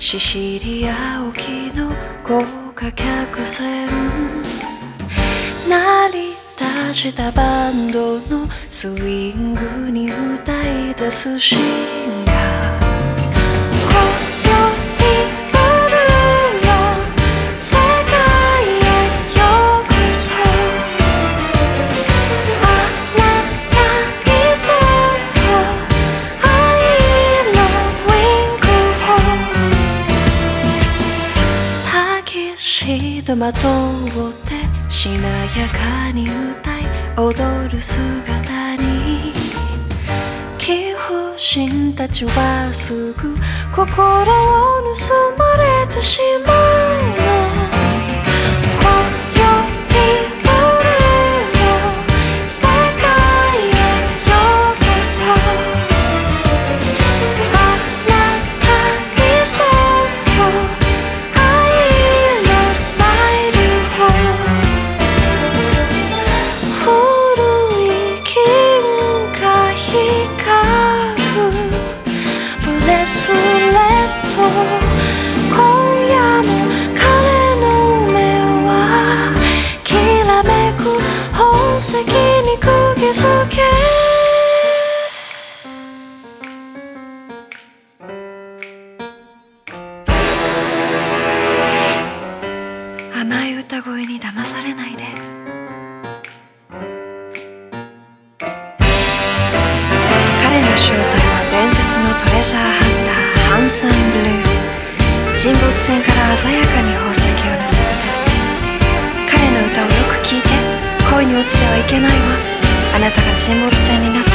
シシリア沖の豪華客船成り立したバンドのスイングに歌い出すシンガーシートまとってしなやかに歌い踊る姿に貴婦人たちはすぐ心を盗まれてしまうの宝石に釘付け甘い歌声に騙されないで彼の正体は伝説のトレジャーハンターハンサン・ブルー沈没船から鮮やかに宝石を盗み出す彼の歌をよく聴いて恋に落ちてはいけないわあなたが沈没船になって